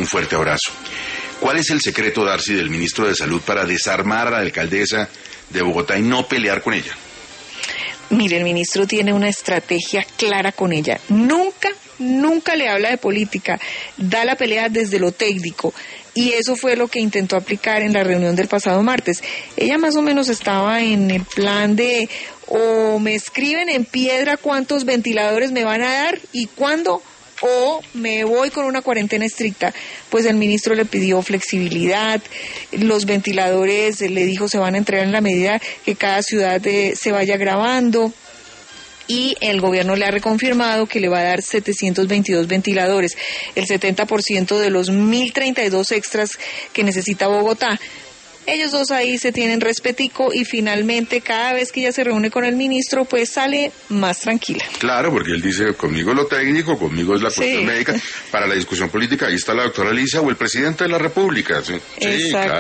fuerte abrazo. ¿Cuál es el secreto, Darcy, del ministro de Salud para desarmar a la alcaldesa de Bogotá y no pelear con ella? Mire, el ministro tiene una estrategia clara con ella. Nunca le habla de política, da la pelea desde lo técnico. Y eso fue lo que intentó aplicar en la reunión del pasado martes. Ella más o menos estaba en el plan de o me escriben en piedra cuántos ventiladores me van a dar y cuándo, o me voy con una cuarentena estricta. Pues el ministro le pidió flexibilidad, los ventiladores, le dijo, se van a entregar en la medida que cada ciudad se vaya grabando. Y el gobierno le ha reconfirmado que le va a dar 722 ventiladores, el 70% de los 1.032 extras que necesita Bogotá. Ellos dos ahí se tienen respetico y finalmente cada vez que ella se reúne con el ministro, pues sale más tranquila. Claro, porque él dice, conmigo es lo técnico, conmigo es la cuestión médica. Para la discusión política, ahí está la doctora Alicia o el presidente de la República. Sí, exacto. Claro.